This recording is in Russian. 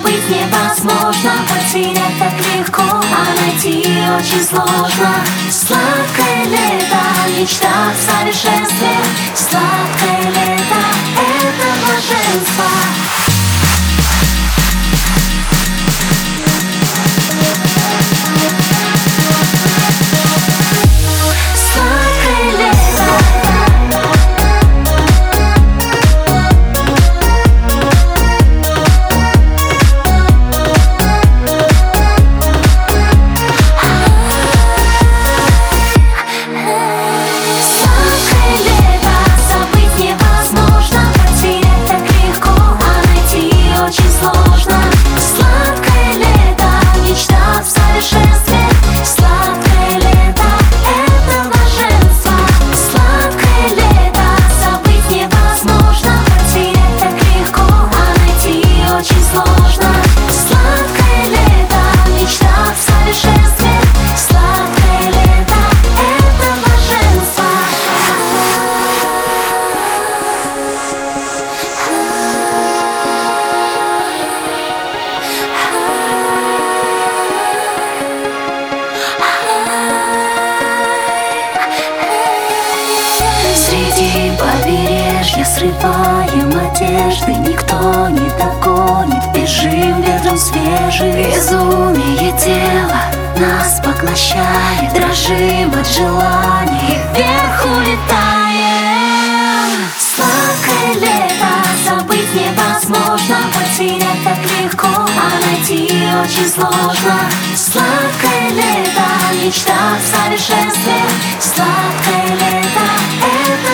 забыть невозможно, потерять так легко, а найти очень сложно. Сладкое лето, мечта о совершенстве. Сладкое лето — это блаженство. Побережье срываем одежды, никто не догонит, бежим ветром свежим. Безумие тела нас поглощает, дрожим от желаний, вверх улетаем. Сладкое лето, забыть невозможно, потерять так легко, а найти очень сложно. Сладкое лето, мечта о совершенстве. Сладкое лето — это